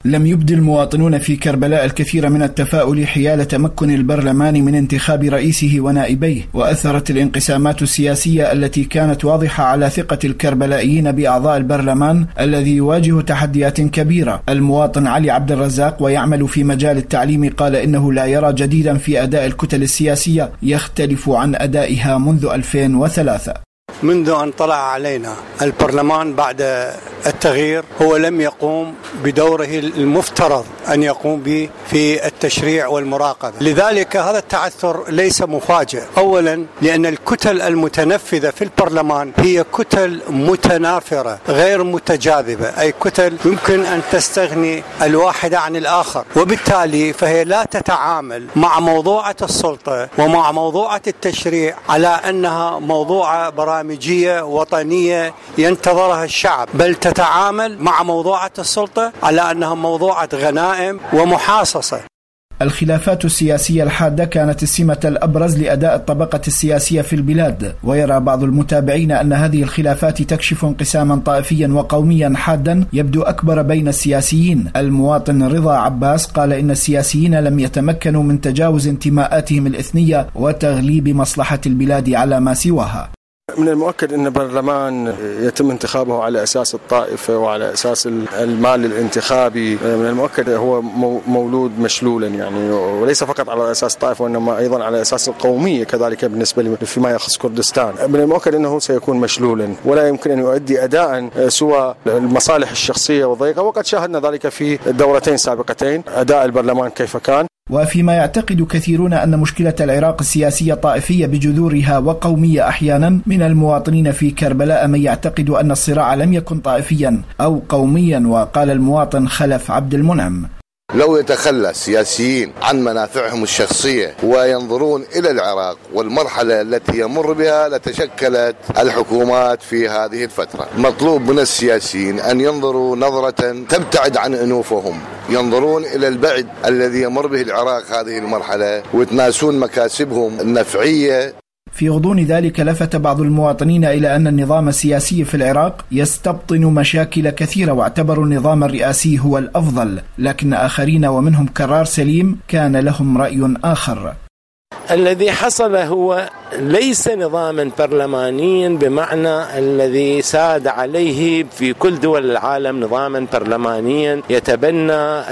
لم يبدي المواطنون في كربلاء الكثير من التفاؤل حيال تمكن البرلمان من انتخاب رئيسه ونائبيه، وأثرت الانقسامات السياسية التي كانت واضحة على ثقة الكربلائيين بأعضاء البرلمان الذي يواجه تحديات كبيرة. المواطن علي عبد الرزاق ويعمل في مجال التعليم قال إنه لا يرى جديدا في أداء الكتل السياسية يختلف عن أدائها منذ 2003. منذ أن طلع علينا البرلمان بعد التغيير هو لم يقوم بدوره المفترض أن يقوم به في التشريع والمراقبة، لذلك هذا التعثر ليس مفاجئ. أولا لأن الكتل المتنفذة في البرلمان هي كتل متنافرة غير متجاذبة، أي كتل يمكن أن تستغني الواحد عن الآخر، وبالتالي فهي لا تتعامل مع موضوعة السلطة ومع موضوعة التشريع على أنها موضوعة برامجية وطنية ينتظرها الشعب، بل تتعامل مع موضوعة السلطة على أنها موضوعة غنائم ومحاصصة. الخلافات السياسية الحادة كانت السمة الأبرز لأداء الطبقة السياسية في البلاد، ويرى بعض المتابعين أن هذه الخلافات تكشف انقساما طائفيا وقوميا حادا يبدو أكبر بين السياسيين. المواطن رضا عباس قال إن السياسيين لم يتمكنوا من تجاوز انتماءاتهم الإثنية وتغليب مصلحة البلاد على ما سواها. من المؤكد أن البرلمان يتم انتخابه على أساس الطائفة وعلى أساس المال الانتخابي. من المؤكد هو مولود مشلولا، يعني وليس فقط على أساس الطائفة وإنما أيضا على أساس القومية كذلك بالنسبة لي فيما يخص كردستان. من المؤكد أنه سيكون مشلولا ولا يمكن أن يؤدي أداء سوى المصالح الشخصية والضيقة، وقد شاهدنا ذلك في الدورتين سابقتين أداء البرلمان كيف كان. وفيما يعتقد كثيرون أن مشكلة العراق السياسية طائفية بجذورها وقومية أحيانا، من المواطنين في كربلاء من يعتقد أن الصراع لم يكن طائفيا أو قوميا. وقال المواطن خلف عبد المنعم: لو يتخلى السياسيين عن منافعهم الشخصية وينظرون إلى العراق والمرحلة التي يمر بها لتشكلت الحكومات في هذه الفترة. مطلوب من السياسيين أن ينظروا نظرة تبتعد عن أنوفهم، ينظرون إلى البعد الذي يمر به العراق هذه المرحلة ويتناسون مكاسبهم النفعية. في غضون ذلك لفت بعض المواطنين إلى أن النظام السياسي في العراق يستبطن مشاكل كثيرة، واعتبروا النظام الرئاسي هو الأفضل، لكن آخرين ومنهم كرار سليم كان لهم رأي آخر. الذي حصل هو ليس نظاما برلمانيا بمعنى الذي ساد عليه في كل دول العالم، نظاما برلمانيا يتبنى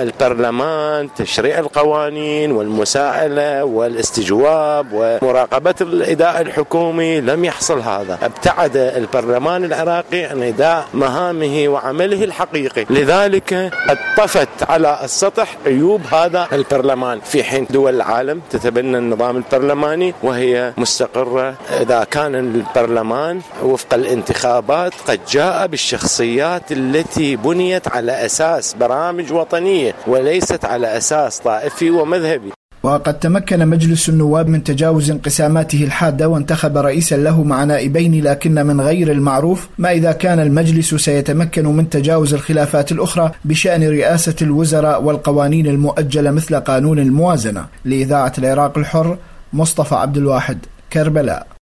البرلمان تشريع القوانين والمساءلة والاستجواب ومراقبة الإداء الحكومي. لم يحصل هذا، ابتعد البرلمان العراقي عن إداء مهامه وعمله الحقيقي، لذلك اطفت على السطح عيوب هذا البرلمان، في حين دول العالم تتبنى النظام البرلماني وهي مستقرة. إذا كان البرلمان وفق الانتخابات قد جاء بالشخصيات التي بنيت على أساس برامج وطنية وليست على أساس طائفي ومذهبي. وقد تمكن مجلس النواب من تجاوز انقساماته الحادة وانتخب رئيسا له مع نائبين، لكن من غير المعروف ما إذا كان المجلس سيتمكن من تجاوز الخلافات الأخرى بشأن رئاسة الوزراء والقوانين المؤجلة مثل قانون الموازنة. لإذاعة العراق الحر، مصطفى عبد الواحد، كربلاء.